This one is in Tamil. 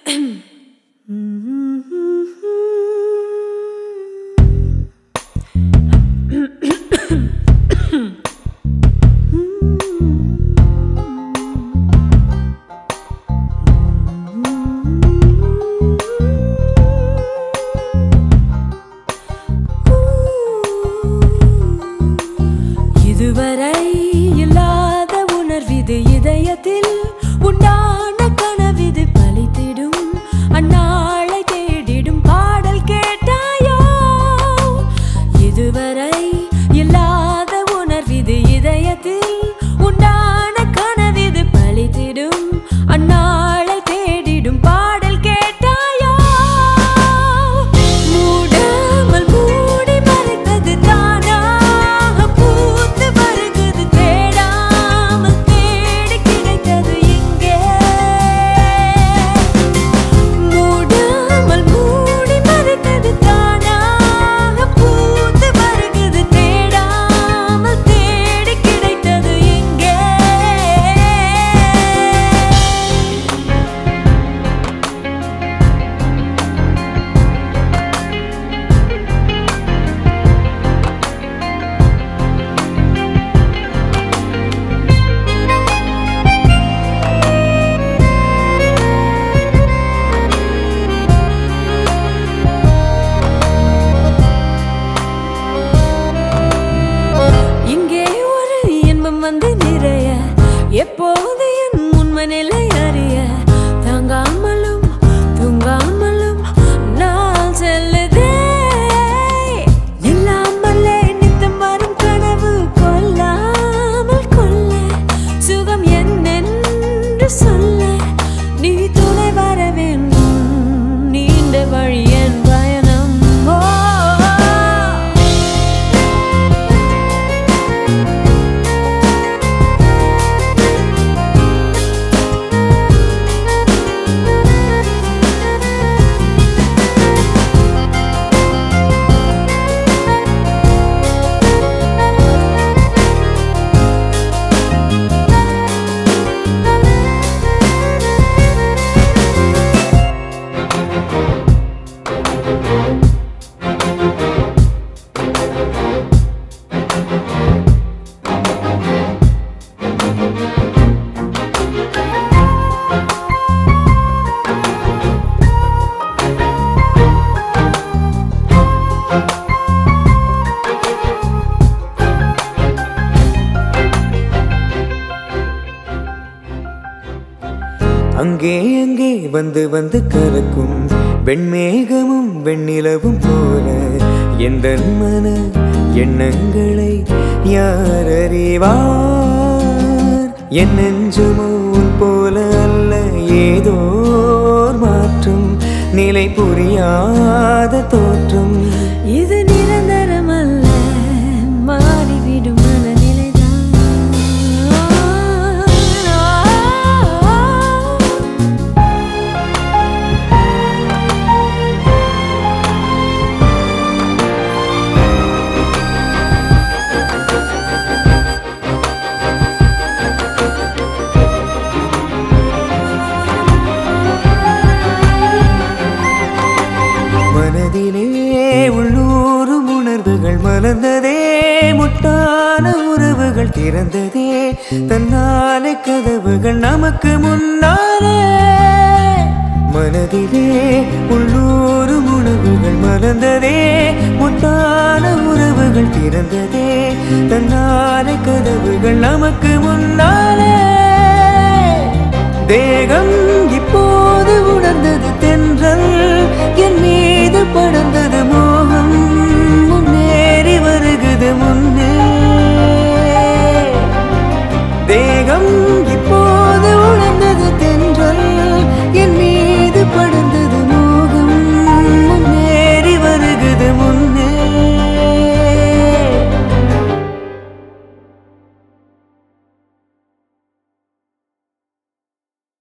இதுவரை இல்லாத உணர்விது இதயத்தில் உண்டான கனவிது பலித்திடும் அந்நாளை தேடிடும் பாடல் கேட்டாயோ இதுவரை இல்லாத உணர்விது இதயத்தில் உண்டான கனவிது பலித்திடும் அந்நாளை தேடிடும் பாடல் கேட்டாயோ மூடாமல் மூடி மறைத்தது தானாக பூத்து வருகிறது தேடாமல் தேடி கிடைத்தது இங்கே மூடாமல் மூடி மறைத்தது தானாக பூத்து வருகிறது தேடாமல் தேடி கிடைத்தது இங்கே இங்கே ஒரு இன்பம் வந்து நிறைய எப்போது என் உண்மை நிலை அறிய தாங்காமலும் தூங்காமலும் நான் செல்லுதே நில்லாமலே நித்தம் வரும் கனவு கொல்லாமல் கொள்ள சுகம் என்னென்று சொல்ல நீ துணை வர வேண்டும் நீண்ட வழி என் பயணம் ஓ அங்கே அங்கே வந்து வந்து கலக்கும் வெண்மேகமும் வெண்ணிலவும் போல எந்த மன எண்ணங்களை யார் அறிவார் என் நெஞ்சுமோ உன் போல அல்ல ஏதோர் மாற்றம் நிலை புரியாத தோற்றம் இது நிரந்தரம் அல்ல மாறிவிடும் மனநிலைதான் மனதிலே உள்ளூரும் உணர்வுகள் மலர்ந்ததே முட்டான உறவுகள் திறந்ததே தன்னாலே கதவுகள் நமக்கு முன்னாலே மனதிலே உள்ளூரும் உணர்வுகள் மலர்ந்ததே முட்டான உறவுகள் திறந்ததே தன்னாலே கதவுகள் நமக்கு முன்னாலே தேகம் இப்போது உணர்ந்தது தென்றல் என் மீது பட